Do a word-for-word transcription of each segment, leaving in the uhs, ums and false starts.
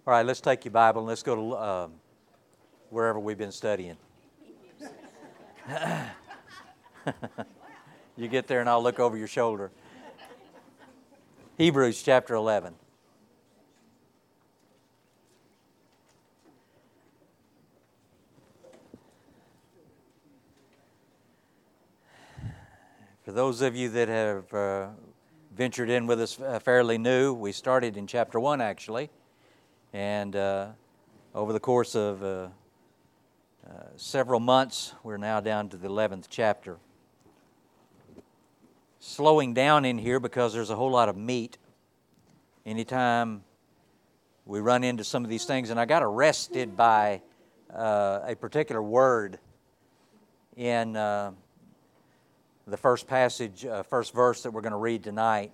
All right, let's take your Bible and let's go to um, wherever we've been studying. You get there and I'll look over your shoulder. Hebrews chapter eleven. For those of you that have uh, ventured in with us uh, fairly new, we started in chapter one actually. And uh, over the course of uh, uh, several months, we're now down to the eleventh chapter. Slowing down in here because there's a whole lot of meat. Anytime we run into some of these things, and I got arrested by uh, a particular word in uh, the first passage, uh, first verse that we're going to read tonight,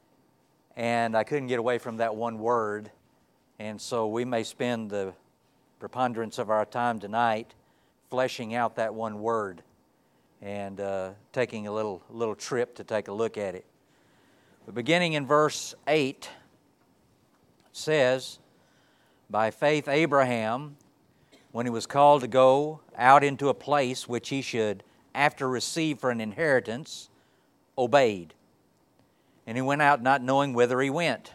and I couldn't get away from that one word. And so we may spend the preponderance of our time tonight fleshing out that one word and uh, taking a little little trip to take a look at it. But beginning in verse eight, it says, "By faith Abraham, when he was called to go out into a place which he should after receive for an inheritance, obeyed. And he went out not knowing whither he went.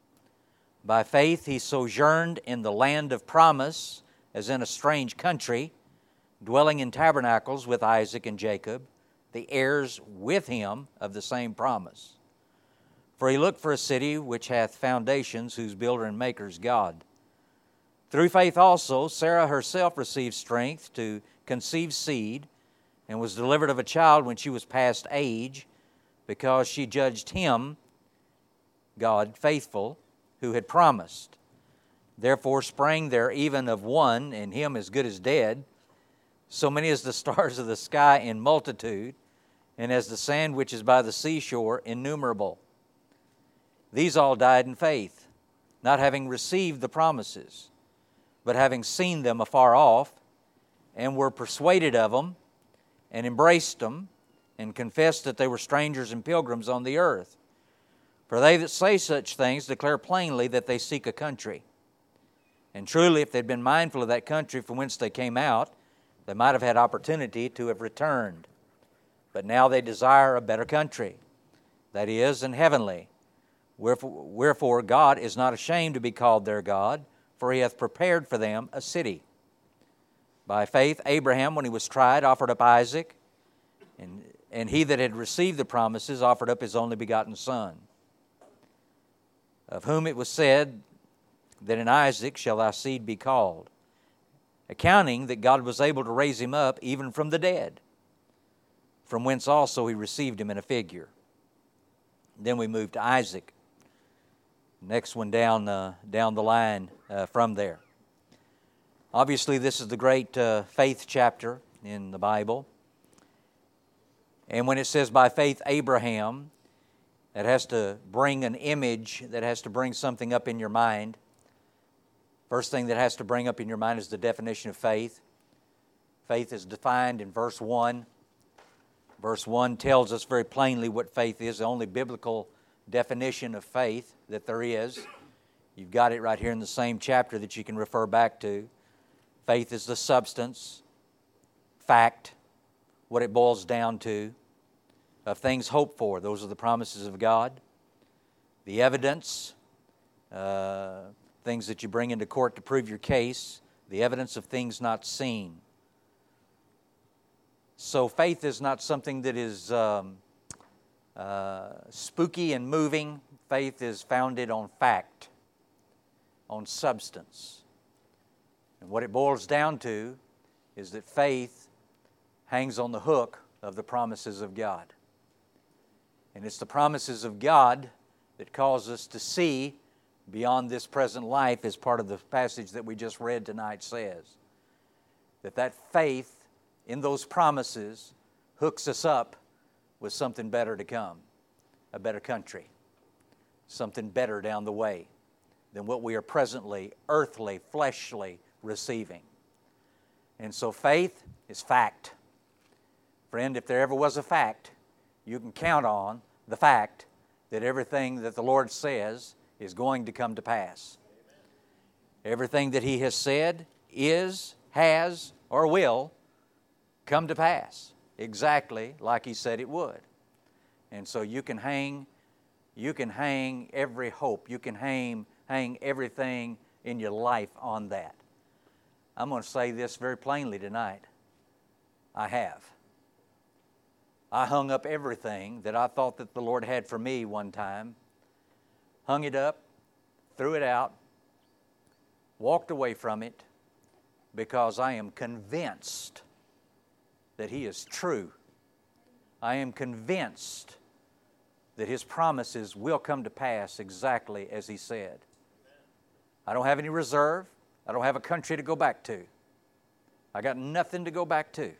By faith he sojourned in the land of promise, as in a strange country, dwelling in tabernacles with Isaac and Jacob, the heirs with him of the same promise. For he looked for a city which hath foundations, whose builder and maker is God. Through faith also Sarah herself received strength to conceive seed, and was delivered of a child when she was past age, because she judged him, God, faithful, who had promised. Therefore sprang there even of one, and him as good as dead, so many as the stars of the sky in multitude, and as the sand which is by the seashore innumerable. These all died in faith, not having received the promises, but having seen them afar off, and were persuaded of them, and embraced them, and confessed that they were strangers and pilgrims on the earth. For they that say such things declare plainly that they seek a country. And truly, if they'd been mindful of that country from whence they came out, they might have had opportunity to have returned. But now they desire a better country, that is, an heavenly. Wherefore, wherefore God is not ashamed to be called their God, for he hath prepared for them a city. By faith Abraham, when he was tried, offered up Isaac, and, and he that had received the promises offered up his only begotten son, of whom it was said that in Isaac shall thy seed be called, accounting that God was able to raise him up even from the dead, from whence also he received him in a figure." Then we move to Isaac, next one down, uh, down the line uh, from there. Obviously, this is the great uh, faith chapter in the Bible. And when it says by faith Abraham, it has to bring an image, that has to bring something up in your mind. First thing that has to bring up in your mind is the definition of faith. Faith is defined in verse one. Verse one tells us very plainly what faith is, the only biblical definition of faith that there is. You've got it right here in the same chapter that you can refer back to. Faith is the substance, fact, what it boils down to, of things hoped for. Those are the promises of God. The evidence, uh, things that you bring into court to prove your case, the evidence of things not seen. So faith is not something that is um, uh, spooky and moving. Faith is founded on fact, on substance. And what it boils down to is that faith hangs on the hook of the promises of God. And it's the promises of God that cause us to see beyond this present life, as part of the passage that we just read tonight says. That that faith in those promises hooks us up with something better to come, a better country, something better down the way than what we are presently, earthly, fleshly receiving. And so faith is fact. Friend, if there ever was a fact, you can count on the fact that everything that the Lord says is going to come to pass. Everything that He has said is, has, or will come to pass exactly like He said it would. And so you can hang, you can hang every hope, you can hang, hang everything in your life on that. I'm going to say this very plainly tonight. I have. I hung up everything that I thought that the Lord had for me one time, hung it up, threw it out, walked away from it, because I am convinced that He is true. I am convinced that His promises will come to pass exactly as He said. I don't have any reserve. I don't have a country to go back to. I got nothing to go back to.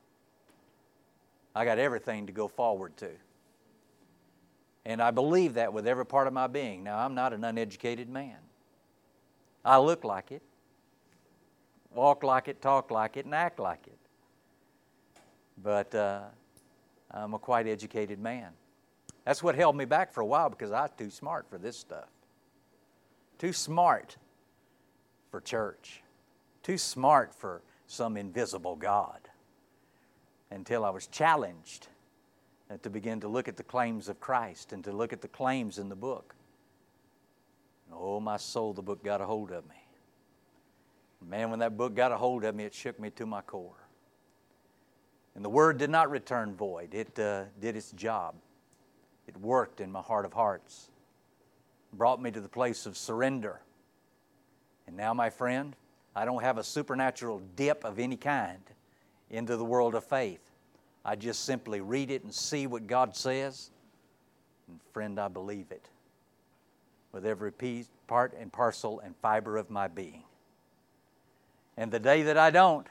I got everything to go forward to. And I believe that with every part of my being. Now, I'm not an uneducated man. I look like it, walk like it, talk like it, and act like it. But uh, I'm a quite educated man. That's what held me back for a while, because I was too smart for this stuff. Too smart for church. Too smart for some invisible God. Until I was challenged to begin to look at the claims of Christ and to look at the claims in the book. Oh, my soul, the book got a hold of me. Man, when that book got a hold of me, it shook me to my core. And the Word did not return void. It uh, did its job. It worked in my heart of hearts. Brought me to the place of surrender. And now, my friend, I don't have a supernatural dip of any kind into the world of faith. I just simply read it and see what God says. And friend, I believe it with every piece, part and parcel and fiber of my being. And the day that I don't,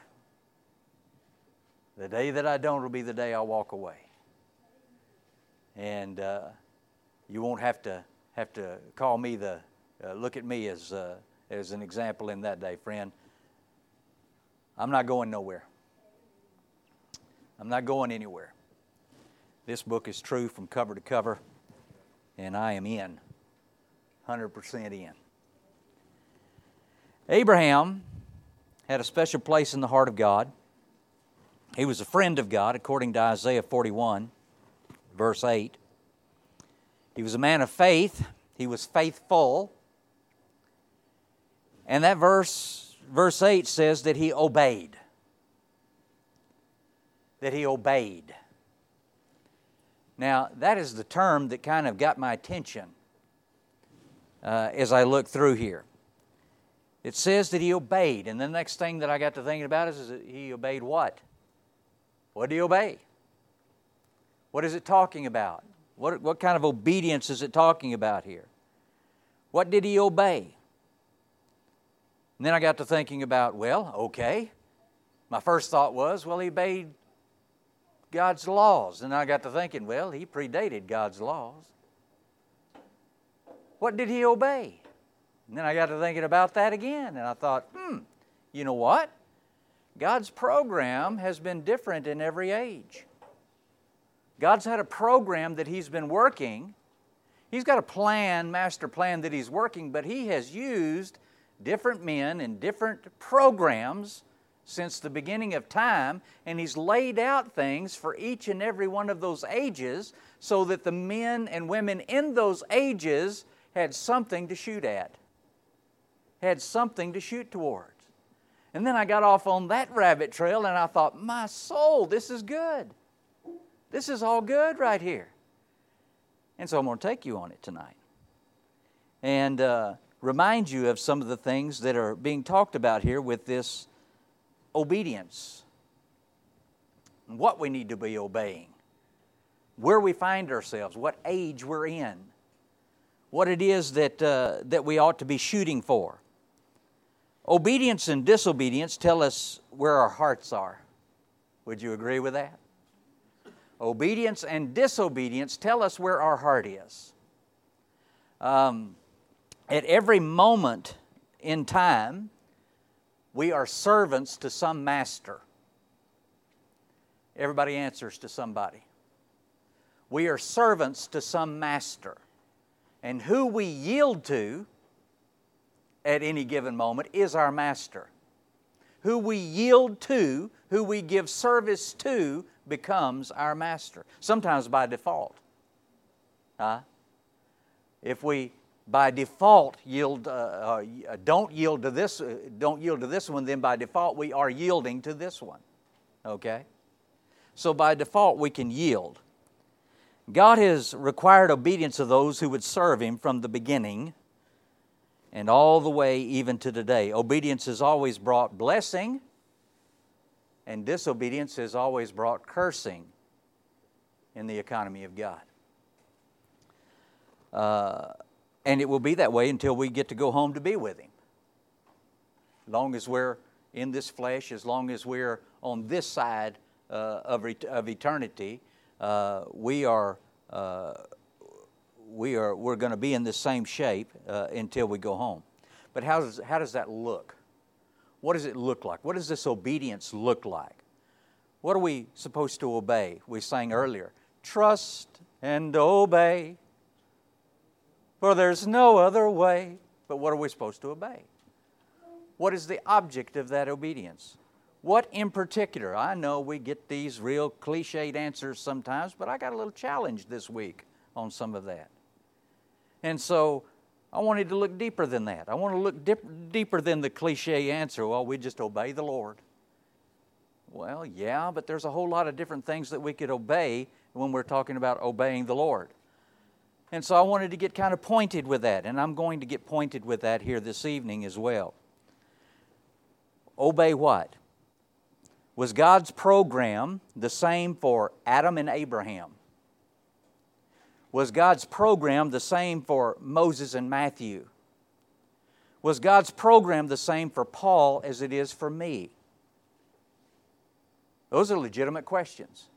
the day that I don't will be the day I walk away. And uh, you won't have to have to call me the, uh, look at me as uh, as an example in that day, friend. I'm not going nowhere. I'm not going anywhere. This book is true from cover to cover, and I am in, one hundred percent in. Abraham had a special place in the heart of God. He was a friend of God, according to Isaiah forty-one, verse eight. He was a man of faith. He was faithful. And that verse, verse eight says that he obeyed. That he obeyed. Now, that is the term that kind of got my attention uh, as I look through here. It says that he obeyed, and the next thing that I got to thinking about is, is that he obeyed what? What did he obey? What is it talking about? What, what kind of obedience is it talking about here? What did he obey? And then I got to thinking about, well, okay. My first thought was, well, he obeyed God's laws. And I got to thinking, well, he predated God's laws. What did he obey? And then I got to thinking about that again. And I thought, hmm, you know what? God's program has been different in every age. God's had a program that He's been working. He's got a plan, master plan that He's working, but He has used different men and different programs since the beginning of time, and He's laid out things for each and every one of those ages so that the men and women in those ages had something to shoot at, had something to shoot towards. And then I got off on that rabbit trail and I thought, my soul, this is good. This is all good right here. And so I'm going to take you on it tonight and uh, remind you of some of the things that are being talked about here with this obedience, what we need to be obeying, where we find ourselves, what age we're in, what it is that, uh, that we ought to be shooting for. Obedience and disobedience tell us where our hearts are. Would you agree with that? Obedience and disobedience tell us where our heart is. Um, at every moment in time, we are servants to some master. Everybody answers to somebody. We are servants to some master. And who we yield to at any given moment is our master. Who we yield to, who we give service to, becomes our master. Sometimes by default. Huh? If we by default yield, uh, uh, don't yield to this, uh, don't yield to this one, then by default we are yielding to this one. Okay? So by default we can yield. God has required obedience of those who would serve Him from the beginning and all the way even to today. Obedience has always brought blessing, and disobedience has always brought cursing in the economy of God. Uh, and it will be that way until we get to go home to be with Him. As long as we're in this flesh, as long as we're on this side uh, of, re- of eternity, uh, we are uh, we are we're going to be in the same shape uh, until we go home. But how does how does that look? What does it look like? What does this obedience look like? What are we supposed to obey? We sang earlier, trust and obey, for there's no other way. But what are we supposed to obey? What is the object of that obedience? What in particular? I know we get these real cliched answers sometimes, but I got a little challenge this week on some of that. And so I wanted to look deeper than that. I want to look dip, deeper than the cliche answer, well, we just obey the Lord. Well, yeah, but there's a whole lot of different things that we could obey when we're talking about obeying the Lord. And so I wanted to get kind of pointed with that, and I'm going to get pointed with that here this evening as well. Obey what? Was God's program the same for Adam and Abraham? Was God's program the same for Moses and Matthew? Was God's program the same for Paul as it is for me? Those are legitimate questions.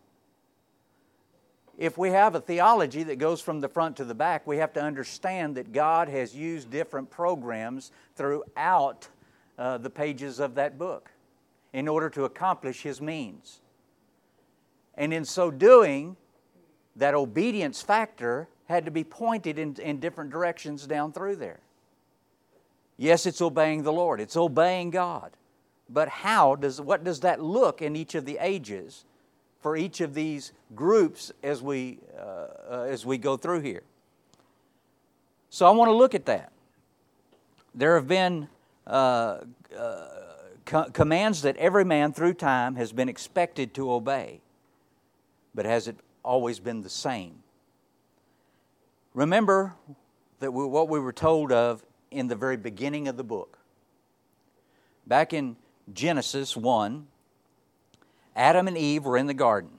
If we have a theology that goes from the front to the back, we have to understand that God has used different programs throughout uh, the pages of that book in order to accomplish His means. And in so doing, that obedience factor had to be pointed in, in different directions down through there. Yes, it's obeying the Lord. It's obeying God. But how does, what does that look in each of the ages for each of these groups as we, uh, uh, as we go through here? So I want to look at that. There have been uh, uh, co- commands that every man through time has been expected to obey. But has it always been the same? Remember that we, what we were told of in the very beginning of the book. Back in Genesis one, Adam and Eve were in the garden.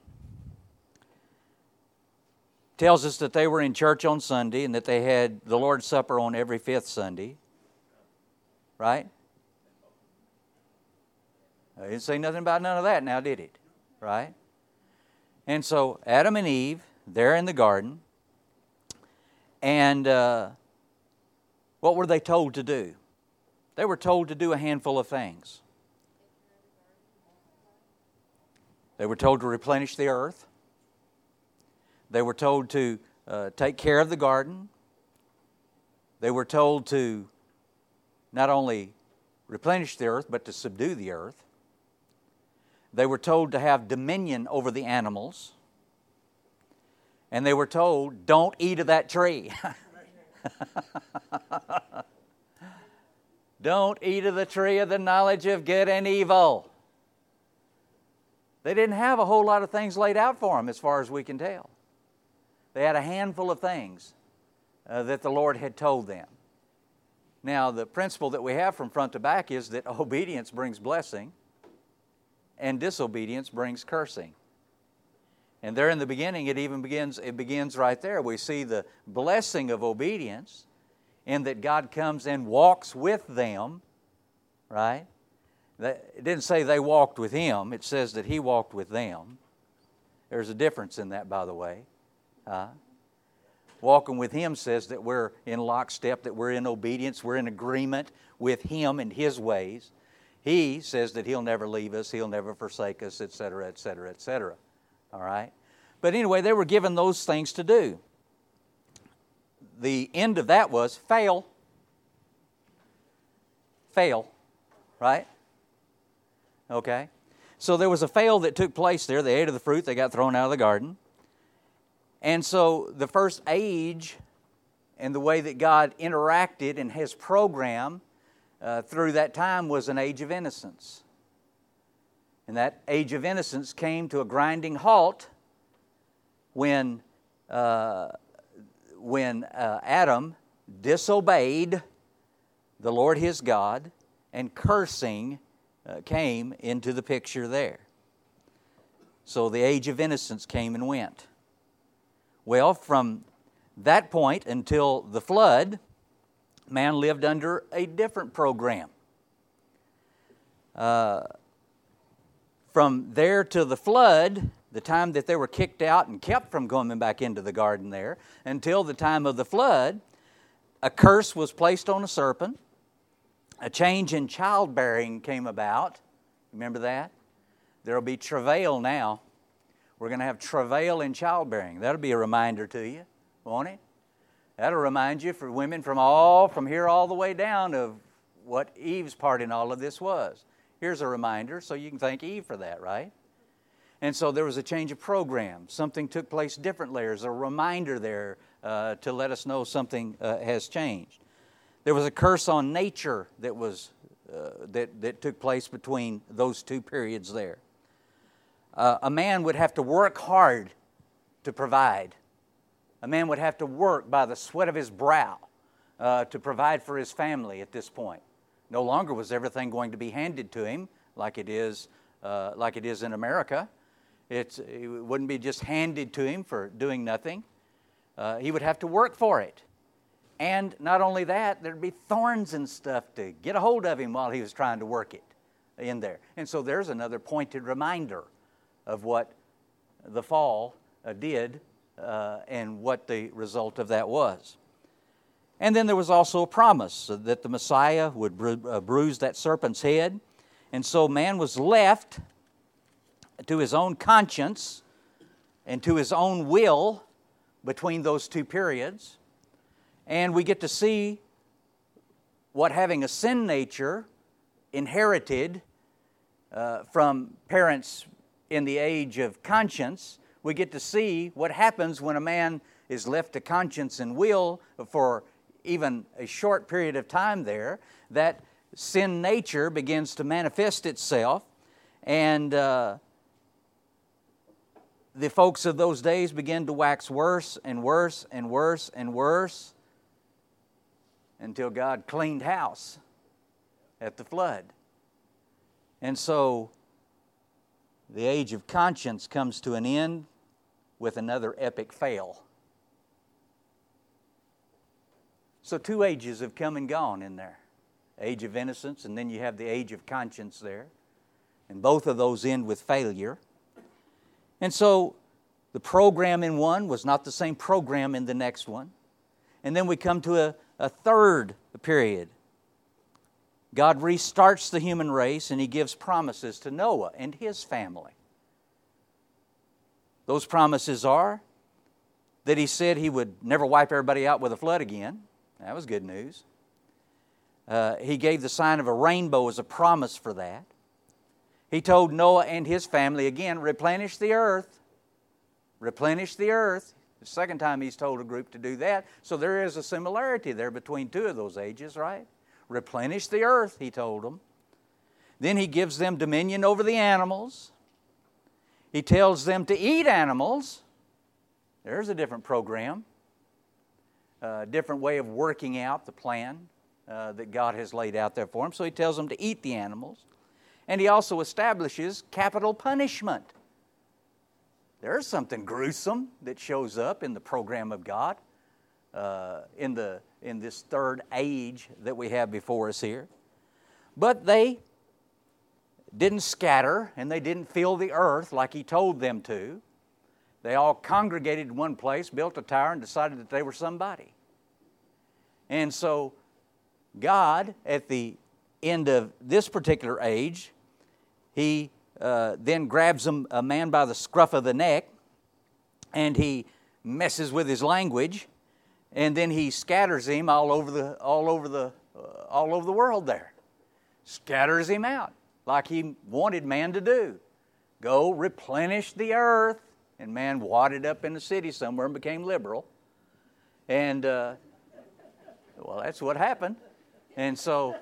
Tells us that they were in church on Sunday and that they had the Lord's Supper on every fifth Sunday. Right? I didn't say nothing about none of that now, did it? Right? And so Adam and Eve, they're in the garden. And uh, what were they told to do? They were told to do a handful of things. They were told to replenish the earth. They were told to uh, take care of the garden. They were told to not only replenish the earth, but to subdue the earth. They were told to have dominion over the animals. And they were told, don't eat of that tree. Don't eat of the tree of the knowledge of good and evil. They didn't have a whole lot of things laid out for them as far as we can tell. They had a handful of things uh, that the Lord had told them. Now, the principle that we have from front to back is that obedience brings blessing and disobedience brings cursing. And there in the beginning, it even begins, it begins right there. We see the blessing of obedience in that God comes and walks with them, right? It didn't say they walked with Him. It says that He walked with them. There's a difference in that, by the way. Uh, walking with Him says that we're in lockstep, that we're in obedience, we're in agreement with Him and His ways. He says that He'll never leave us, He'll never forsake us, et cetera, et cetera, et cetera. All right? But anyway, they were given those things to do. The end of that was fail. fail, right? Okay. So there was a fail that took place there. They ate of the fruit. They got thrown out of the garden. And so the first age and the way that God interacted in His program uh, through that time was an age of innocence. And that age of innocence came to a grinding halt when, uh, when uh, Adam disobeyed the Lord his God, and cursing uh, came into the picture there. So the age of innocence came and went. Well, from that point until the flood, man lived under a different program. Uh, from there to the flood, the time that they were kicked out and kept from coming back into the garden there, until the time of the flood, a curse was placed on a serpent. A change in childbearing came about. Remember that? There will be travail now. We're going to have travail in childbearing. That'll be a reminder to you, won't it? That'll remind you for women from all, from here all the way down of what Eve's part in all of this was. Here's a reminder, so you can thank Eve for that, right? And so there was a change of program. Something took place differently. There's a reminder there uh, to let us know something uh, has changed. There was a curse on nature that was uh, that, that took place between those two periods there. Uh, a man would have to work hard to provide. A man would have to work by the sweat of his brow uh, to provide for his family at this point. No longer was everything going to be handed to him like it is, uh, like it is in America. It's, it wouldn't be just handed to him for doing nothing. Uh, he would have to work for it. And not only that, there'd be thorns and stuff to get a hold of him while he was trying to work it in there. And so there's another pointed reminder of what the fall uh, did uh, and what the result of that was. And then there was also a promise that the Messiah would bru- uh, bruise that serpent's head. And so man was left to his own conscience and to his own will between those two periods. And we get to see what having a sin nature inherited uh, from parents in the age of conscience, we get to see what happens when a man is left to conscience and will for even a short period of time there, that sin nature begins to manifest itself, and uh, the folks of those days begin to wax worse and worse and worse and worse until God cleaned house at the flood. And so the age of conscience comes to an end with another epic fail. So two ages have come and gone in there. Age of innocence, and then you have the age of conscience there. And both of those end with failure. And so the program in one was not the same program in the next one. And then we come to a, a third period. God restarts the human race and He gives promises to Noah and his family. Those promises are that He said He would never wipe everybody out with a flood again. That was good news. Uh, he gave the sign of a rainbow as a promise for that. He told Noah and his family, again, replenish the earth. Replenish the earth. The second time He's told a group to do that. So there is a similarity there between two of those ages, right? Replenish the earth, He told them. Then He gives them dominion over the animals. He tells them to eat animals. There's a different program. A different way of working out the plan uh, that God has laid out there for them. So He tells them to eat the animals. And He also establishes capital punishment. There's something gruesome that shows up in the program of God uh, in, the, in this third age that we have before us here. But they didn't scatter and they didn't fill the earth like He told them to. They all congregated in one place, built a tower, and decided that they were somebody. And so God, at the end of this particular age, He uh, then grabs a, a man by the scruff of the neck, and He messes with his language, and then He scatters him all over the all over the uh, all over the world there. scatters him out like he wanted man to do. Go replenish the earth. And man wadded up in the city somewhere and became liberal. And, uh, well, that's what happened. And so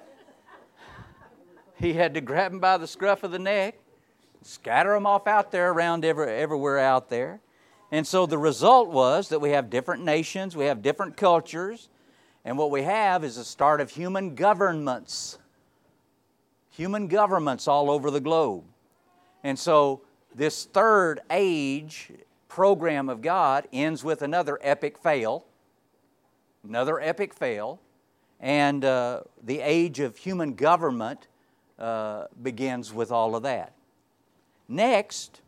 he had to grab him by the scruff of the neck, scatter them off out there around every, everywhere out there. And so the result was that we have different nations, we have different cultures, and what we have is a start of human governments. Human governments all over the globe. And so this third age program of God ends with another epic fail. Another epic fail. And uh, the age of human government uh, begins with all of that. Next,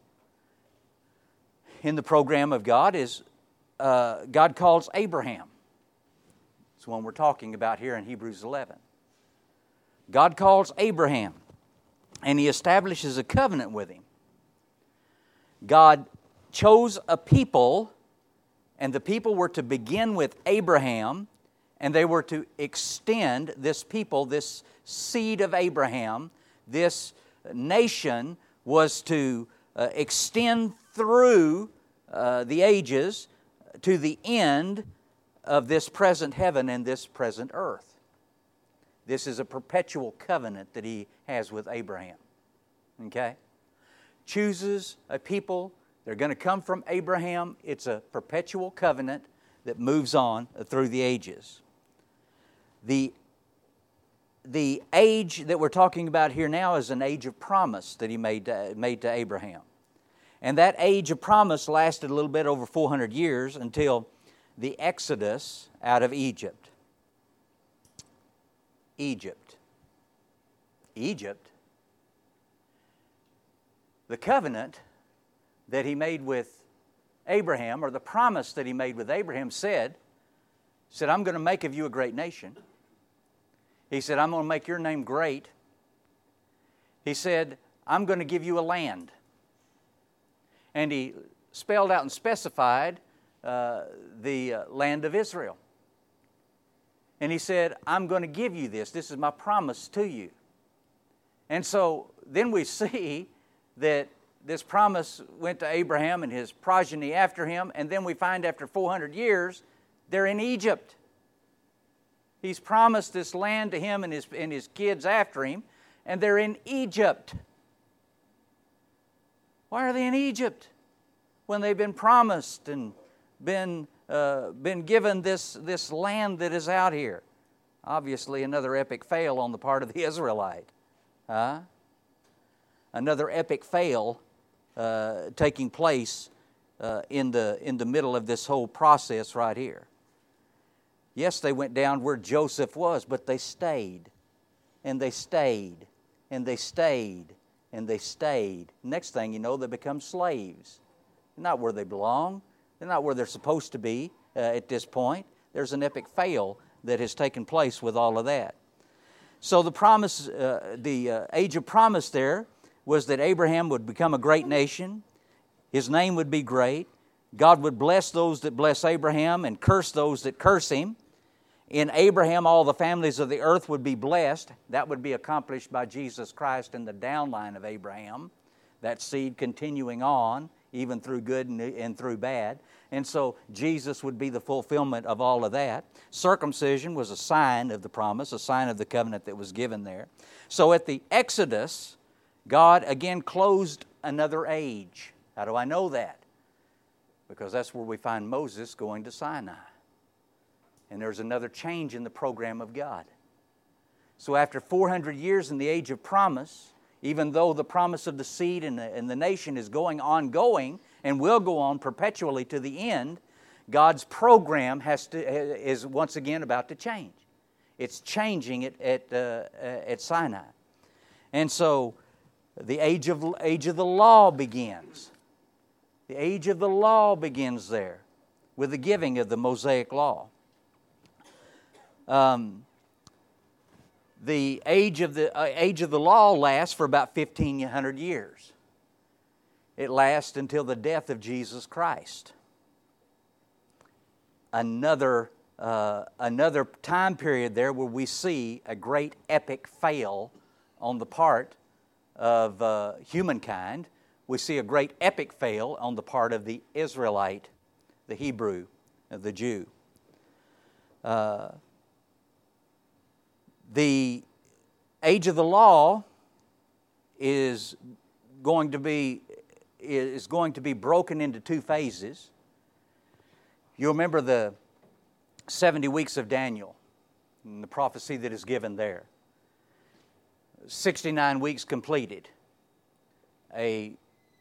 in the program of God is uh, God calls Abraham. It's the one we're talking about here in Hebrews eleven. God calls Abraham, and He establishes a covenant with him. God chose a people, and the people were to begin with Abraham, and they were to extend this people, this seed of Abraham, this nation was to uh, extend through uh, the ages to the end of this present heaven and this present earth. This is a perpetual covenant that He has with Abraham. Okay? Chooses a people. They're going to come from Abraham. It's a perpetual covenant that moves on through the ages. The, the age that we're talking about here now is an age of promise that He made to, made to Abraham. And that age of promise lasted a little bit over four hundred years until the Exodus out of Egypt. Egypt. Egypt. The covenant that He made with Abraham, or the promise that He made with Abraham, said, said, I'm going to make of you a great nation. He said, I'm going to make your name great. He said, I'm going to give you a land. And He spelled out and specified uh, the uh, land of Israel. And He said, I'm going to give you this. This is my promise to you. And so then we see that this promise went to Abraham and his progeny after him, and then we find after four hundred years, they're in Egypt. He's promised this land to him and his, and his kids after him, and they're in Egypt. Why are they in Egypt when they've been promised and been, uh, been given this, this land that is out here? Obviously, another epic fail on the part of the Israelite. Huh? Another epic fail uh, taking place uh, in the in the middle of this whole process right here. Yes, they went down where Joseph was, but they stayed, and they stayed, and they stayed, and they stayed. Next thing you know, they become slaves. They're not where they belong. They're not where they're supposed to be uh, at this point. There's an epic fail that has taken place with all of that. So the promise, uh, the uh, age of promise there was that Abraham would become a great nation. His name would be great. God would bless those that bless Abraham and curse those that curse him. In Abraham, all the families of the earth would be blessed. That would be accomplished by Jesus Christ in the downline of Abraham. That seed continuing on, even through good and through bad. And so Jesus would be the fulfillment of all of that. Circumcision was a sign of the promise, a sign of the covenant that was given there. So at the Exodus, God again closed another age. How do I know that? Because that's where we find Moses going to Sinai. And there's another change in the program of God. So after four hundred years in the age of promise, even though the promise of the seed and the, and the nation is going ongoing and will go on perpetually to the end, God's program has to, is once again about to change. It's changing it at, uh, at Sinai. And so the age of, age of the law begins. The age of the law begins there with the giving of the Mosaic law. Um, the age of the uh, age of the law lasts for about fifteen hundred years. It lasts until the death of Jesus Christ. Another uh, another time period there where we see a great epic fail on the part of uh, humankind. We see a great epic fail on the part of the Israelite, the Hebrew, uh, the Jew. Uh, the age of the law is going to be is going to be broken into two phases. You remember the seventy weeks of Daniel and the prophecy that is given there. sixty-nine weeks completed. A,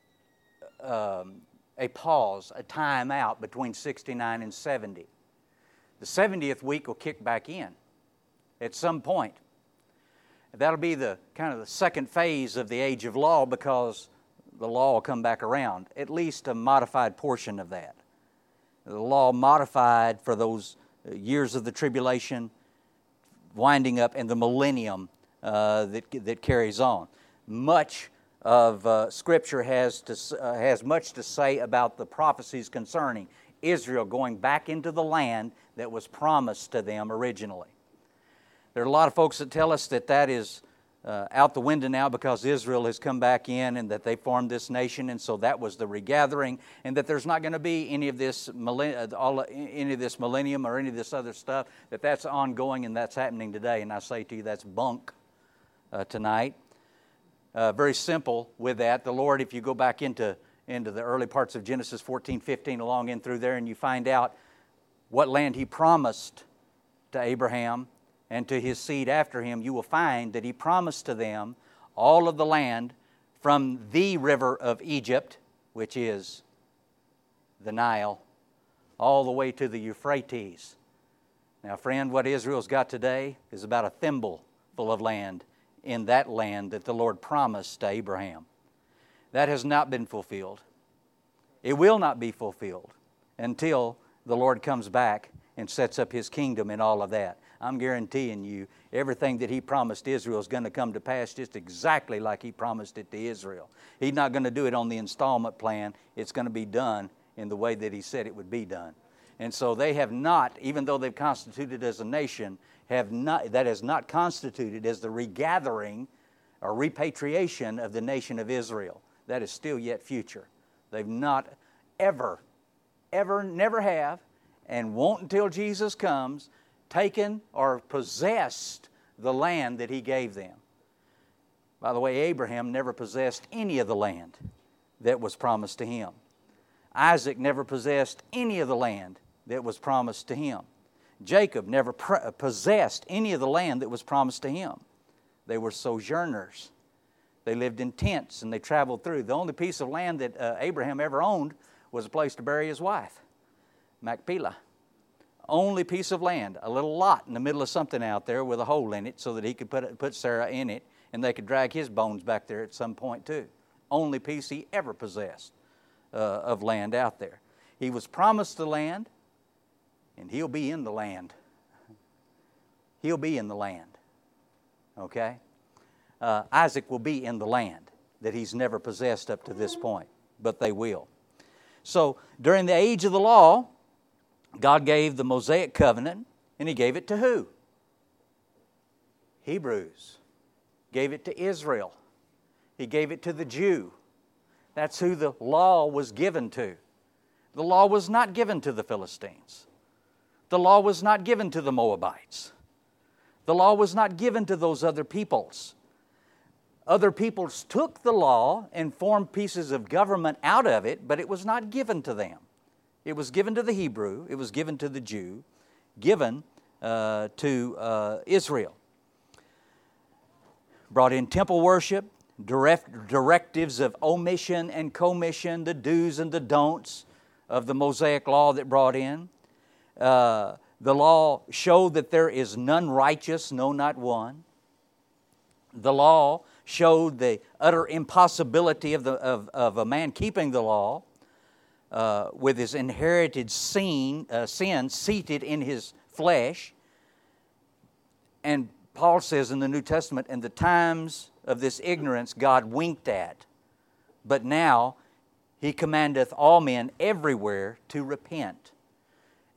um, a pause, a time out between sixty-nine and seventy. The seventieth week will kick back in at some point. That'll be the kind of the second phase of the age of law, because the law will come back around, at least a modified portion of that. The law modified for those years of the tribulation, winding up, and the millennium uh, that that carries on. Much of uh, Scripture has to uh, has much to say about the prophecies concerning Israel going back into the land that was promised to them originally. There are a lot of folks that tell us that that is uh, out the window now, because Israel has come back in and that they formed this nation, and so that was the regathering, and that there's not going to be any of this millenn- all, any of this millennium or any of this other stuff, that that's ongoing and that's happening today. And I say to you, that's bunk uh, tonight. Uh, very simple with that. The Lord, if you go back into, into the early parts of Genesis fourteen, fifteen, along in through there, and you find out what land He promised to Abraham and to his seed after him, you will find that He promised to them all of the land from the river of Egypt, which is the Nile, all the way to the Euphrates. Now, friend, what Israel's got today is about a thimble full of land in that land that the Lord promised to Abraham. That has not been fulfilled. It will not be fulfilled until the Lord comes back and sets up His kingdom and all of that. I'm guaranteeing you, everything that He promised Israel is going to come to pass just exactly like He promised it to Israel. He's not going to do it on the installment plan. It's going to be done in the way that He said it would be done. And so they have not, even though they've constituted as a nation, have not, that has not constituted as the regathering or repatriation of the nation of Israel. That is still yet future. They've not ever, ever, never have, and won't until Jesus comes, taken or possessed the land that He gave them. By the way, Abraham never possessed any of the land that was promised to him. Isaac never possessed any of the land that was promised to him. Jacob never pre- possessed any of the land that was promised to him. They were sojourners. They lived in tents and they traveled through. The only piece of land that uh, Abraham ever owned was a place to bury his wife, Machpelah. Only piece of land, a little lot in the middle of something out there with a hole in it so that he could put, put Sarah in it, and they could drag his bones back there at some point too. Only piece he ever possessed uh, of land out there. He was promised the land, and he'll be in the land. He'll be in the land. Okay? Uh, Isaac will be in the land that he's never possessed up to this point, but they will. So during the age of the law, God gave the Mosaic covenant, and He gave it to who? Hebrews. Gave it to Israel. He gave it to the Jew. That's who the law was given to. The law was not given to the Philistines. The law was not given to the Moabites. The law was not given to those other peoples. Other peoples took the law and formed pieces of government out of it, but it was not given to them. It was given to the Hebrew, it was given to the Jew, given uh, to uh, Israel. Brought in temple worship, direct, directives of omission and commission, the do's and the don'ts of the Mosaic law that brought in. Uh, the law showed that there is none righteous, no, not one. The law showed the utter impossibility of, the, of, of a man keeping the law. Uh, with his inherited sin, uh, sin seated in his flesh. And Paul says in the New Testament, in the times of this ignorance God winked at, but now He commandeth all men everywhere to repent.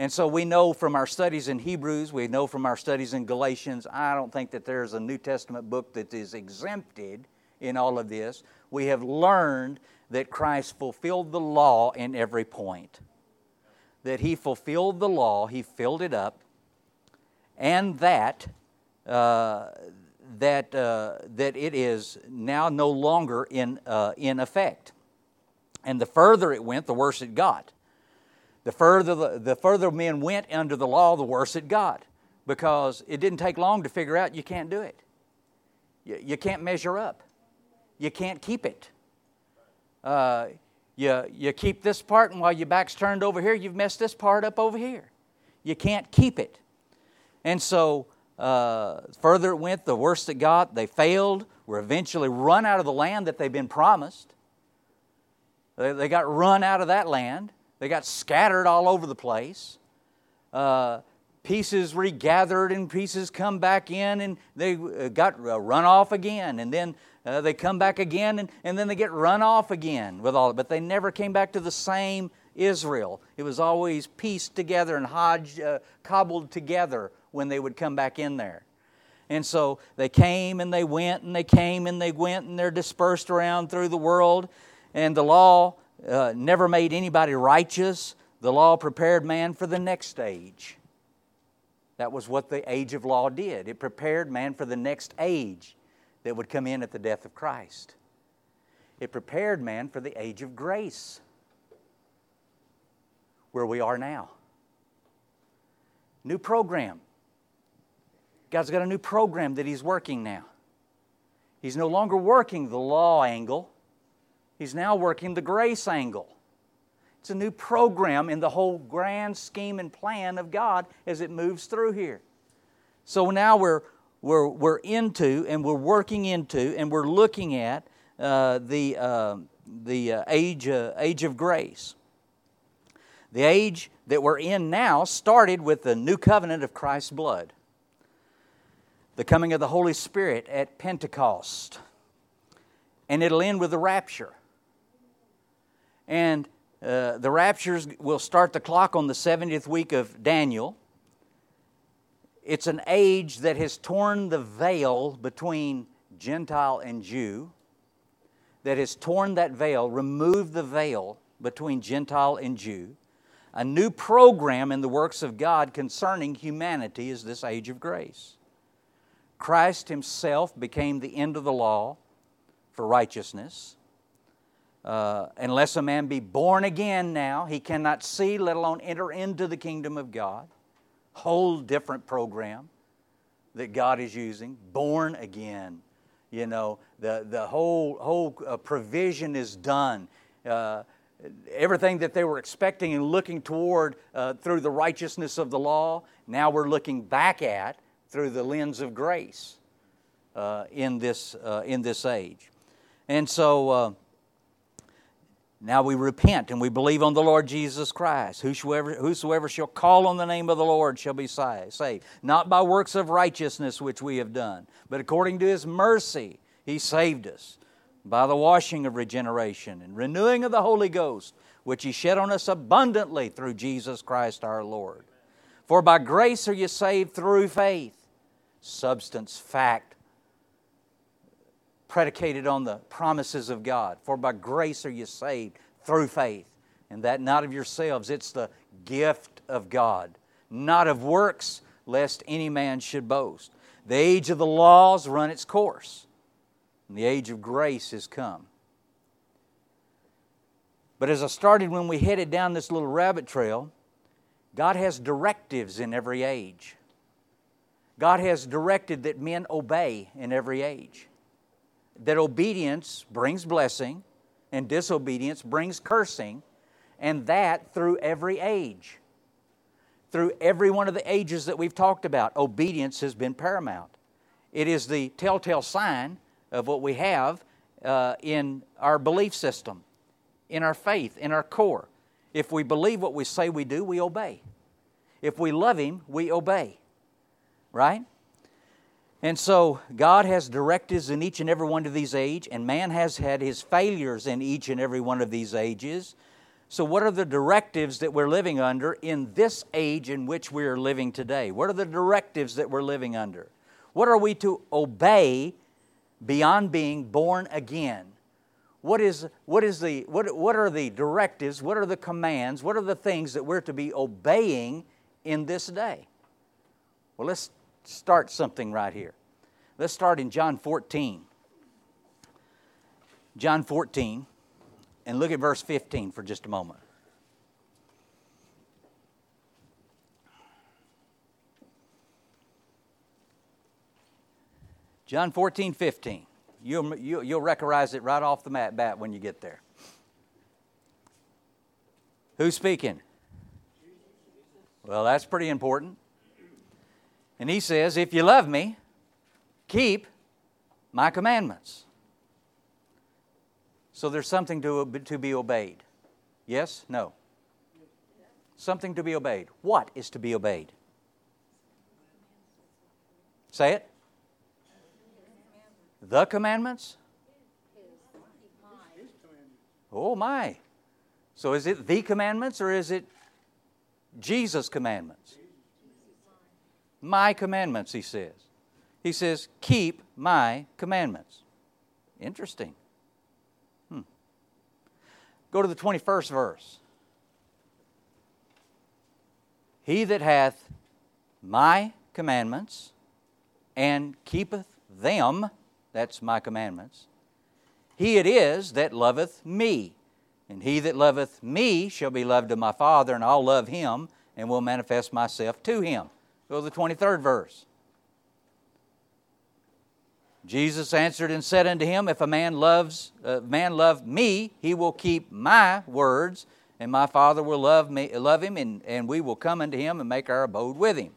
And so we know from our studies in Hebrews, we know from our studies in Galatians, I don't think that there's a New Testament book that is exempted in all of this. We have learned that Christ fulfilled the law in every point. That He fulfilled the law, He filled it up, and that uh, that uh, that it is now no longer in uh, in effect. And the further it went, the worse it got. The further the, the further men went under the law, the worse it got, because it didn't take long to figure out you can't do it. You, you can't measure up. You can't keep it. Uh, you, you keep this part, and while your back's turned over here, you've messed this part up over here. You can't keep it. And so, uh, further it went, the worse it got. They failed, were eventually run out of the land that they've been promised. They, they got run out of that land. They got scattered all over the place. Uh, pieces regathered and pieces come back in, and they got uh, run off again. And then uh, they come back again, and, and then they get run off again with all. But they never came back to the same Israel. It was always pieced together and hodged, uh, cobbled together when they would come back in there. And so they came and they went and they came and they went, and they're dispersed around through the world. And the law uh, never made anybody righteous. The law prepared man for the next age. That was what the age of law did. It prepared man for the next age that would come in at the death of Christ. It prepared man for the age of grace, where we are now. New program. God's got a new program that He's working now. He's no longer working the law angle. He's now working the grace angle. It's a new program in the whole grand scheme and plan of God as it moves through here. So now we're we're we're into and we're working into and we're looking at uh, the uh, the uh, age uh, age of grace. The age that we're in now started with the new covenant of Christ's blood. The coming of the Holy Spirit at Pentecost. And it'll end with the rapture. And uh, the raptures will start the clock on the seventieth week of Daniel. It's an age that has torn the veil between Gentile and Jew, that has torn that veil, removed the veil between Gentile and Jew. A new program in the works of God concerning humanity is this age of grace. Christ Himself became the end of the law for righteousness. Uh, unless a man be born again now, he cannot see, let alone enter into the kingdom of God. Whole different program that God is using. Born again. You know, the, the whole, whole uh, provision is done. Uh, everything that they were expecting and looking toward uh, through the righteousness of the law, now we're looking back at through the lens of grace uh, in this uh, in this age. And so uh, now we repent and we believe on the Lord Jesus Christ. Whosoever, whosoever shall call on the name of the Lord shall be saved. Not by works of righteousness which we have done, but according to His mercy He saved us by the washing of regeneration and renewing of the Holy Ghost, which He shed on us abundantly through Jesus Christ our Lord. For by grace are you saved through faith. Substance, fact, predicated on the promises of God. For by grace are you saved through faith, and that not of yourselves. It's the gift of God, not of works, lest any man should boast. The age of the laws run its course, and the age of grace has come. But as I started when we headed down this little rabbit trail, God has directives in every age. God has directed that men obey in every age. That obedience brings blessing and disobedience brings cursing, and that through every age. Through every one of the ages that we've talked about, obedience has been paramount. It is the telltale sign of what we have uh, in our belief system, in our faith, in our core. If we believe what we say we do, we obey. If we love Him, we obey. Right? And so God has directives in each and every one of these ages, and man has had his failures in each and every one of these ages. So what are the directives that we're living under in this age in which we are living today? What are the directives that we're living under? What are we to obey beyond being born again? What is, what is the, what, what are the directives? What are the commands? What are the things that we're to be obeying in this day? Well, let's start something right here. Let's start in John fourteen. John fourteen. And look at verse fifteen for just a moment. John fourteen, fifteen. You'll, you'll, you'll recognize it right off the mat bat when you get there. Who's speaking? Well, that's pretty important. And he says, if you love me, keep my commandments. So there's something to, to be obeyed. Yes? No? Something to be obeyed. What is to be obeyed? Say it. The commandments? Oh my. So is it the commandments or is it Jesus' commandments? My commandments, he says. He says, keep my commandments. Interesting. Go to the twenty-first verse. He that hath my commandments and keepeth them, that's my commandments, he it is that loveth me. And he that loveth me shall be loved of my Father, and I'll love him, and will manifest myself to him. Go to the twenty-third verse. Jesus answered and said unto him, if a man loves, uh, man love me, he will keep my words, and my Father will love me, love him, and, and we will come unto him and make our abode with him.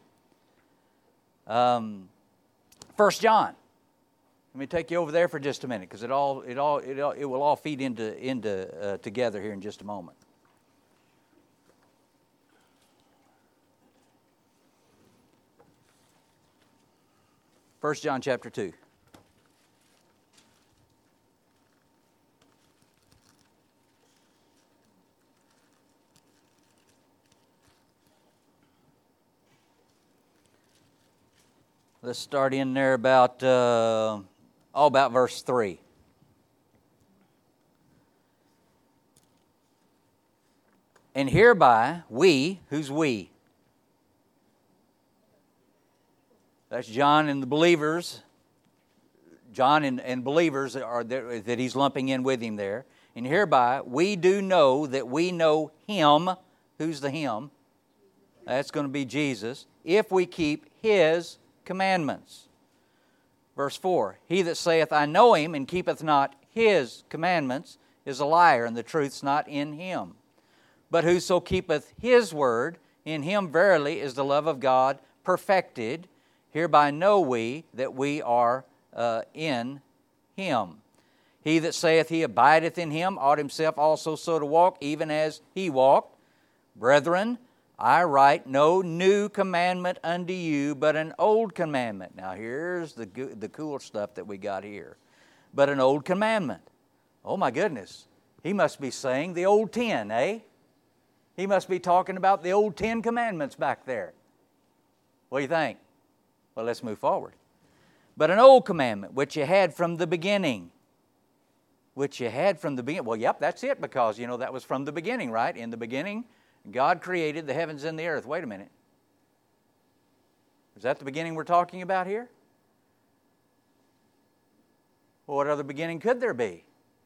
Um, First John. Let me take you over there for just a minute, because it all, it all, it all, it will all feed into, into uh, together here in just a moment. First John chapter two. Let's start in there about, uh, all about verse three. And hereby we, who's we? That's John and the believers. John and, and believers are there, that he's lumping in with him there. And hereby we do know that we know him. Who's the him? That's going to be Jesus. If we keep his commandments. Verse four, he that saith, I know him, and keepeth not his commandments, is a liar, and the truth's not in him. But whoso keepeth his word, in him verily is the love of God perfected. Hereby know we that we are uh, in him. He that saith he abideth in him ought himself also so to walk, even as he walked. Brethren, I write no new commandment unto you, but an old commandment. Now here's the, the cool stuff that we got here. But an old commandment. Oh my goodness. He must be saying the old ten, eh? He must be talking about the old ten commandments back there. What do you think? Well, let's move forward. But an old commandment, which you had from the beginning. Which you had from the beginning. Well, yep, that's it, because, you know, that was from the beginning, right? In the beginning, God created the heavens and the earth. Wait a minute. Is that the beginning we're talking about here? Well, what other beginning could there be?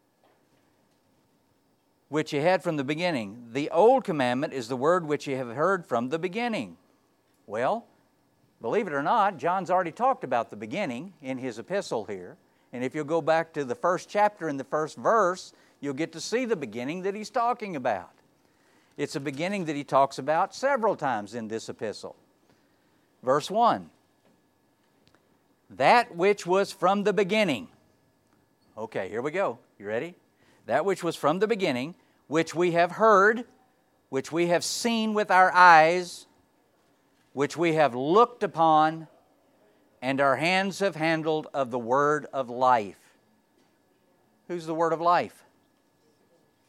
Which you had from the beginning. The old commandment is the word which you have heard from the beginning. Well, believe it or not, John's already talked about the beginning in his epistle here. And if you'll go back to the first chapter in the first verse, you'll get to see the beginning that he's talking about. It's a beginning that he talks about several times in this epistle. Verse one. That which was from the beginning. Okay, here we go. You ready? That which was from the beginning, which we have heard, which we have seen with our eyes, which we have looked upon, and our hands have handled of the word of life. Who's the word of life?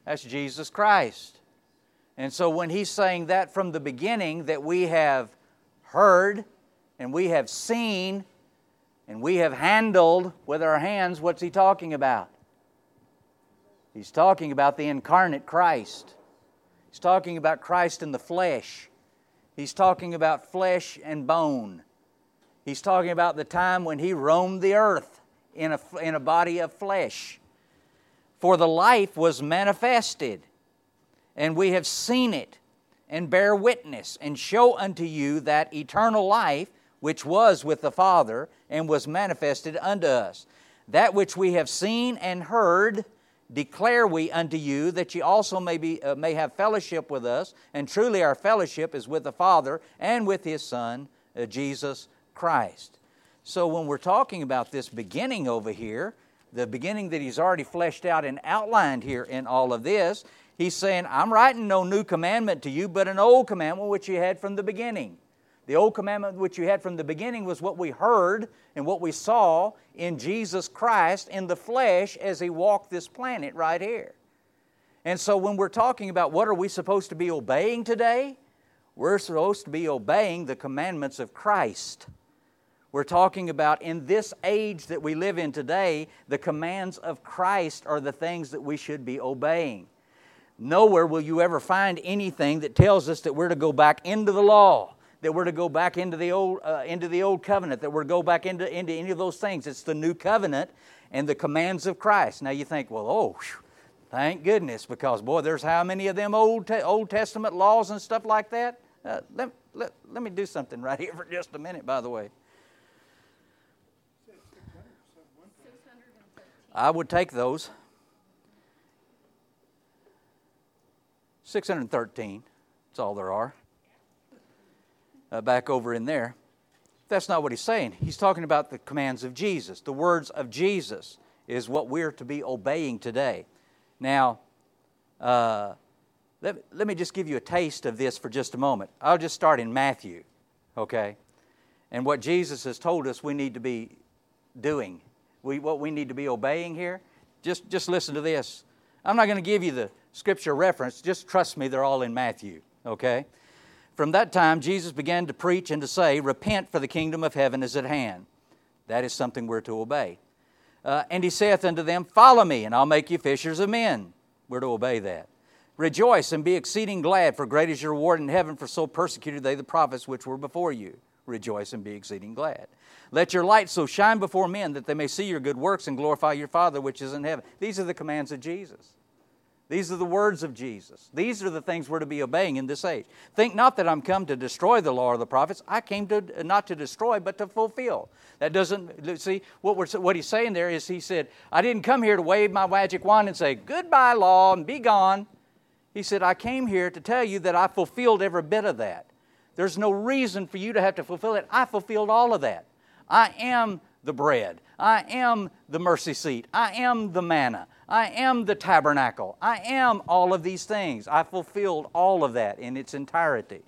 That's Jesus Christ. And so when He's saying that from the beginning, that we have heard and we have seen and we have handled with our hands, what's He talking about? He's talking about the incarnate Christ. He's talking about Christ in the flesh. He's talking about flesh and bone. He's talking about the time when He roamed the earth in a, in a body of flesh. For the life was manifested, and we have seen it, and bear witness, and show unto you that eternal life which was with the Father, and was manifested unto us. That which we have seen and heard declare we unto you, that ye also may, be, uh, may have fellowship with us, and truly our fellowship is with the Father and with His Son, uh, Jesus Christ. So when we're talking about this beginning over here, the beginning that He's already fleshed out and outlined here in all of this, He's saying, I'm writing no new commandment to you, but an old commandment which you had from the beginning. The old commandment which you had from the beginning was what we heard and what we saw in Jesus Christ in the flesh as He walked this planet right here. And so when we're talking about what are we supposed to be obeying today, we're supposed to be obeying the commandments of Christ. We're talking about in this age that we live in today, the commands of Christ are the things that we should be obeying. Nowhere will you ever find anything that tells us that we're to go back into the law, that we're to go back into the old uh, into the old covenant, that we're to go back into, into any of those things. It's the new covenant and the commands of Christ. Now you think, well, oh, whew, thank goodness, because boy, there's how many of them Old te- Old Testament laws and stuff like that. Uh, let, let, let me do something right here for just a minute, by the way. I would take those. six hundred thirteen, that's all there are. Uh, back over in there. That's not what he's saying. He's talking about the commands of Jesus. The words of Jesus is what we're to be obeying today. Now, uh, let, let me just give you a taste of this for just a moment. I'll just start in Matthew, okay? And what Jesus has told us we need to be doing. We, what we need to be obeying here. Just, just listen to this. I'm not going to give you the scripture reference. Just trust me, they're all in Matthew, okay? From that time, Jesus began to preach and to say, repent, for the kingdom of heaven is at hand. That is something we're to obey. Uh, and He saith unto them, follow me, and I'll make you fishers of men. We're to obey that. Rejoice and be exceeding glad, for great is your reward in heaven, for so persecuted they the prophets which were before you. Rejoice and be exceeding glad. Let your light so shine before men that they may see your good works and glorify your Father which is in heaven. These are the commands of Jesus. These are the words of Jesus. These are the things we're to be obeying in this age. Think not that I'm come to destroy the law or the prophets. I came to not to destroy, but to fulfill. That doesn't, see, what, we're, what he's saying there is he said, I didn't come here to wave my magic wand and say, goodbye law and be gone. He said, I came here to tell you that I fulfilled every bit of that. There's no reason for you to have to fulfill it. I fulfilled all of that. I am the bread. I am the mercy seat. I am the manna. I am the tabernacle. I am all of these things. I fulfilled all of that in its entirety.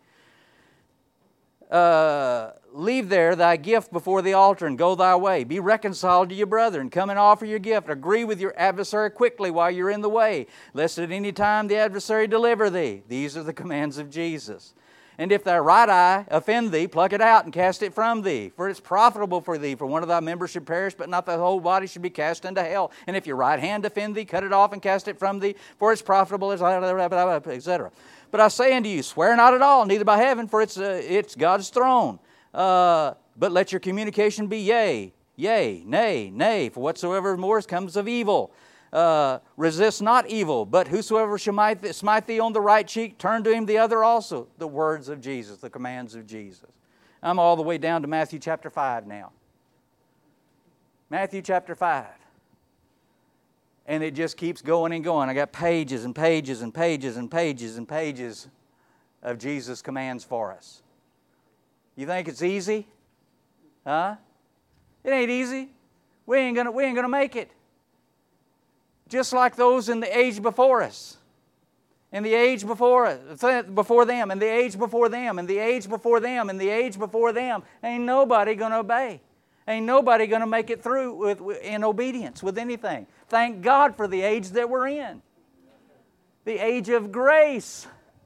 Uh, leave there thy gift before the altar and go thy way. Be reconciled to your brother and come and offer your gift. Agree with your adversary quickly while you're in the way, lest at any time the adversary deliver thee. These are the commands of Jesus. And if thy right eye offend thee, pluck it out and cast it from thee. For it's profitable for thee, for one of thy members should perish, but not the whole body should be cast into hell. And if your right hand offend thee, cut it off and cast it from thee, for it's profitable, et cetera. But I say unto you, swear not at all, neither by heaven, for it's uh, it's God's throne. Uh, but let your communication be yea, yea, nay, nay, for whatsoever more comes of evil. Uh, resist not evil, but whosoever shall smite, smite thee on the right cheek, turn to him the other also. The words of Jesus, the commands of Jesus. I'm all the way down to Matthew chapter five now. Matthew chapter five. And it just keeps going and going. I got pages and pages and pages and pages and pages of Jesus' commands for us. You think it's easy? Huh? It ain't easy. We ain't gonna, we ain't gonna make it. Just like those in the age before us, and the age before us, before them, and the age before them, and the age before them, and the age before them. Ain't nobody going to obey. Ain't nobody going to make it through with, in obedience with anything. Thank God for the age that we're in. the age of grace.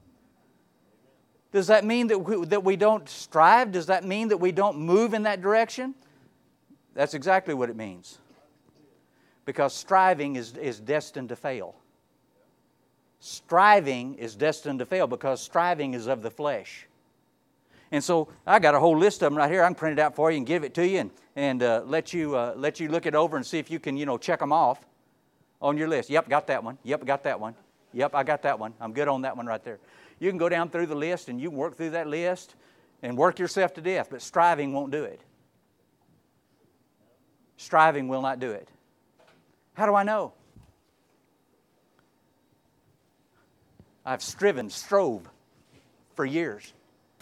Does that mean that we, that we don't strive? Does that mean that we don't move in that direction? That's exactly what it means. Because striving is, is destined to fail. Striving is destined to fail because striving is of the flesh. And so I got a whole list of them right here. I can print it out for you and give it to you and, and uh, let you uh, let you look it over and see if you can, you know, check them off on your list. Yep, got that one. Yep, got that one. Yep, I got that one. I'm good on that one right there. You can go down through the list and you can work through that list and work yourself to death, but striving won't do it. Striving will not do it. How do I know? I've striven, strove for years.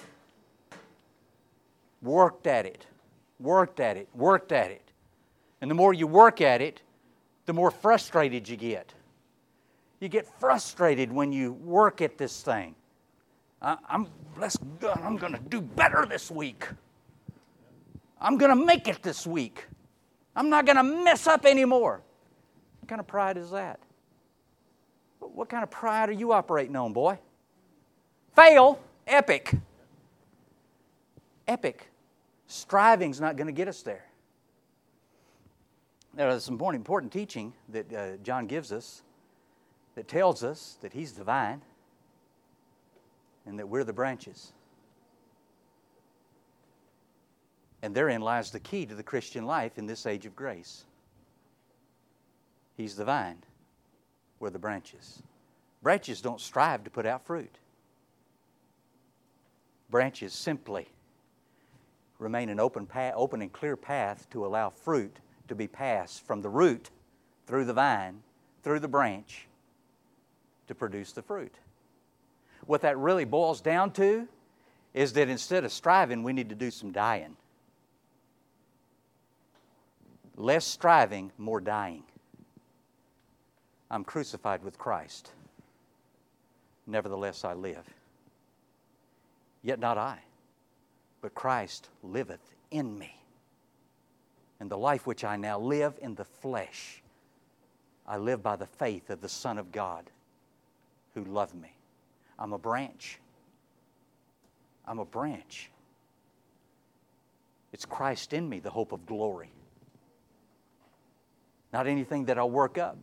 Worked at it, worked at it, worked at it. And the more you work at it, the more frustrated you get. You get frustrated when you work at this thing. I, I'm, let's, I'm going to do better this week. I'm going to make it this week. I'm not going to mess up anymore. What kind of pride is that? What kind of pride are you operating on, boy? Fail, epic. Epic. Striving's not going to get us there. There's some more important teaching that uh, John gives us that tells us that He's the vine and that we're the branches. And therein lies the key to the Christian life in this age of grace. He's the vine. We're the branches. Branches don't strive to put out fruit. Branches simply remain an open, path, open and clear path to allow fruit to be passed from the root through the vine, through the branch, to produce the fruit. What that really boils down to is that instead of striving, we need to do some dying. Less striving, more dying. I'm crucified with Christ. Nevertheless I live. Yet not I, but Christ liveth in me. And the life which I now live in the flesh, I live by the faith of the Son of God who loved me. I'm a branch. I'm a branch. It's Christ in me, the hope of glory. Not anything that I'll work up.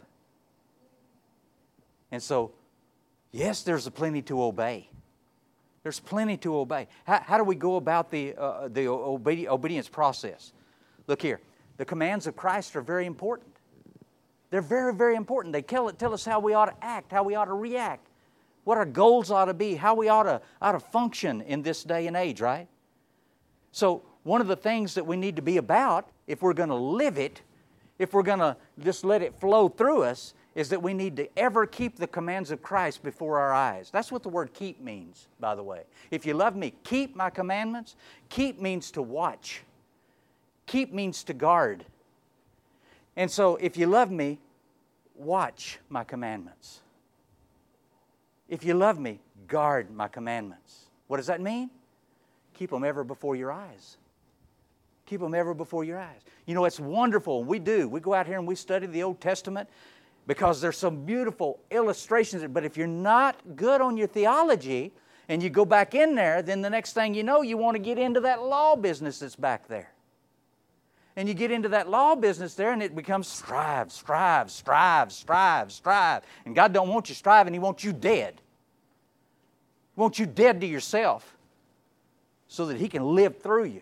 And so, yes, there's a plenty to obey. There's plenty to obey. How, how do we go about the, uh, the obedi- obedience process? Look here. The commands of Christ are very important. They're very, very important. They tell, tell us how we ought to act, how we ought to react, what our goals ought to be, how we ought to, ought to function in this day and age, right? So one of the things that we need to be about, if we're going to live it, if we're going to just let it flow through us, is that we need to ever keep the commands of Christ before our eyes. That's what the word keep means, by the way. If you love me, keep my commandments. Keep means to watch. Keep means to guard. And so if you love me, watch my commandments. If you love me, guard my commandments. What does that mean? Keep them ever before your eyes. Keep them ever before your eyes. You know, it's wonderful. We do. We go out here and we study the Old Testament because there's some beautiful illustrations. But if you're not good on your theology and you go back in there, then the next thing you know, you want to get into that law business that's back there. And you get into that law business there and it becomes strive, strive, strive, strive, strive. And God don't want you striving. He wants you dead. He wants you dead to yourself so that He can live through you.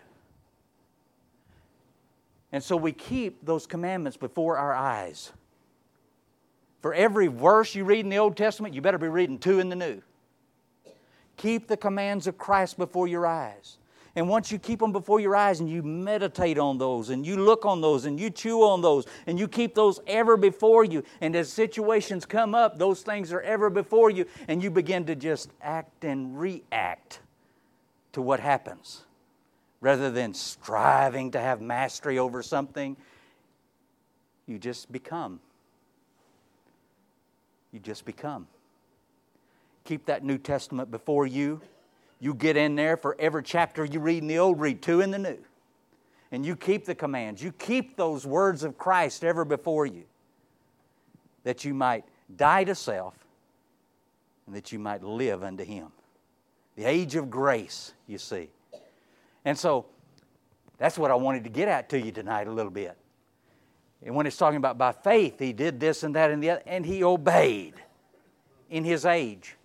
And so we keep those commandments before our eyes. For every verse you read in the Old Testament, you better be reading two in the New. Keep the commands of Christ before your eyes. And once you keep them before your eyes and you meditate on those and you look on those and you chew on those and you keep those ever before you, and as situations come up, those things are ever before you, and you begin to just act and react to what happens. Rather than striving to have mastery over something, you just become. You just become. Keep that New Testament before you. You get in there for every chapter you read in the Old, read two in the New. And you keep the commands. You keep those words of Christ ever before you. That you might die to self and that you might live unto Him. The age of grace, you see. And so, that's what I wanted to get at to you tonight a little bit. And when it's talking about by faith, he did this and that and the other, and he obeyed in his age.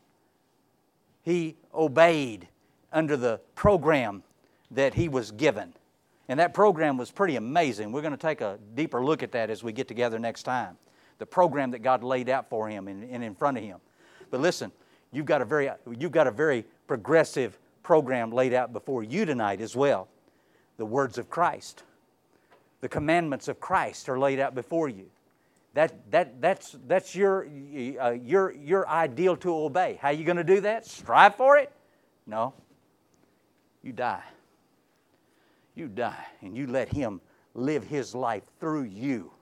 He obeyed under the program that he was given. And that program was pretty amazing. We're going to take a deeper look at that as we get together next time. The program that God laid out for him and, and in front of him. But listen, you've got a very, you've got a very progressive program laid out before you tonight as well. The words of Christ. The commandments of Christ are laid out before you. That, that, that's, that's your, uh, your, your ideal to obey. How are you going to do that? Strive for it? No. You die. You die, and you let Him live His life through you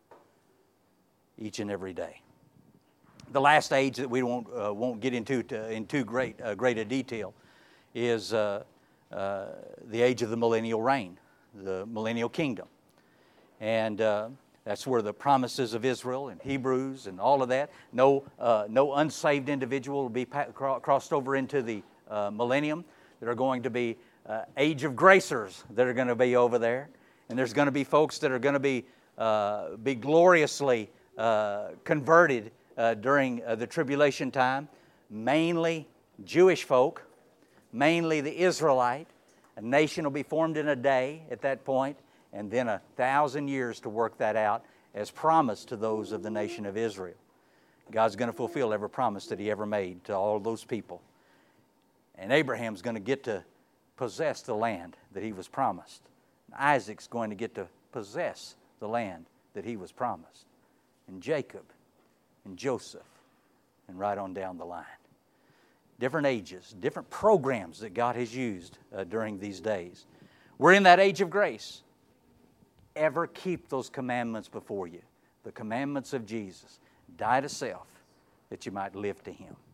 each and every day. The last age that we won't, uh, won't get into to, in too great, uh, great a detail is uh, uh, the age of the millennial reign, the millennial kingdom. And uh, that's where the promises of Israel and Hebrews and all of that, no, uh, no unsaved individual will be pa- crossed over into the uh, millennium. There are going to be uh, age of gracers that are going to be over there. And there's going to be folks that are going to be, uh, be gloriously uh, converted uh, during uh, the tribulation time. Mainly Jewish folk, mainly the Israelite. A nation will be formed in a day at that point, and then a thousand years to work that out as promised to those of the nation of Israel. God's going to fulfill every promise that He ever made to all those people. And Abraham's going to get to possess the land that he was promised. And Isaac's going to get to possess the land that he was promised. And Jacob and Joseph, and right on down the line. Different ages, different programs that God has used uh, during these days. We're in that age of grace. Ever keep those commandments before you. The commandments of Jesus. Die to self that you might live to Him.